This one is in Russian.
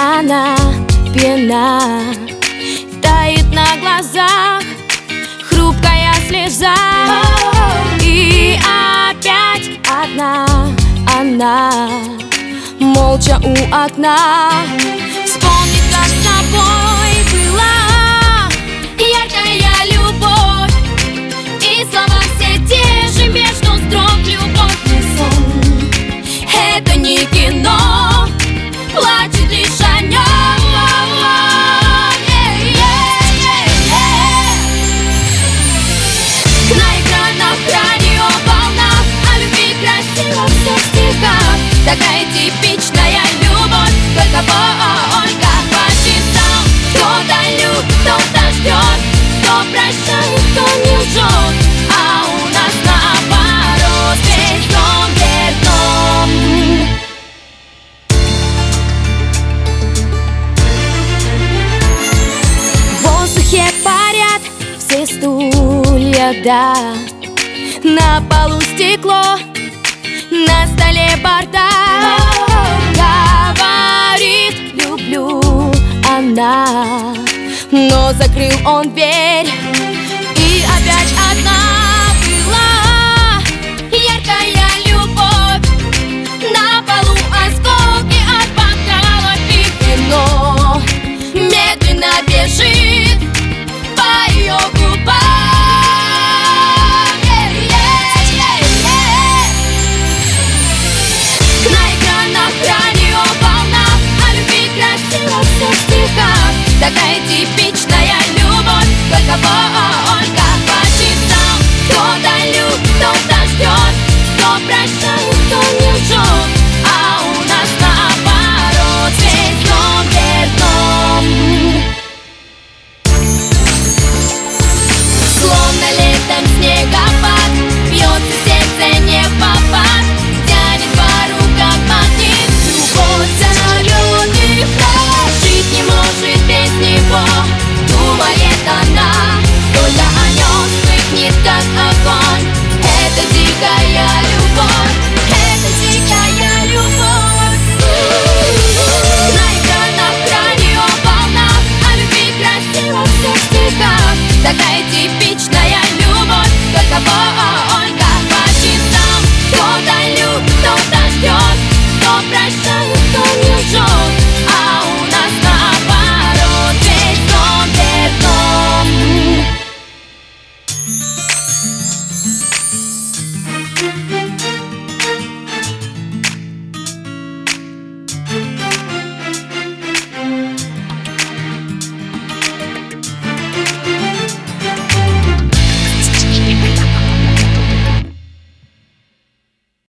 она, пена, тает на глазах хрупкая слеза. И опять одна она, молча у окна, вспомнит, как с тобой была яркая любовь, и слова все те же между строк. Любовь не сон, это не кино, плачет лишь о нем. На экранах радиоволнах о любви красиво все в стихах. Такая типичная любовь, только Ольга по часам. Кто-то любит, кто-то ждет, кто прощает, кто не лжет. А у нас наоборот, весь дом вверх дном. В воздухе парят все стулья, да, на полу стекло, на столе бардак. Говорит, люблю она, но закрыл он дверь. И опять одна была яркая любовь, на полу осколки от бокалов и вино медленно бежит по ее губам. Такая типичная любовь, только Ольга по часам. Кто-то любит, кто-то ждет, кто прощает, кто не лжет. А у нас наоборот, весь дом вверх дном. Словно летом снегопад, бьется сердце не в попад, тянет пару как магнит. Любовь зовет жить не может без него. Думает она, только о нем вспыхнет как огонь. Это дикая любовь, это дикая любовь. На экранах радиоволнах о любви красиво все в стихах. Такая типичная любовь, только Ольга по часам. Кто-то любит, кто-то ждет, кто прощает, кто не лжет. А у нас наоборот, весь дом вверх дном.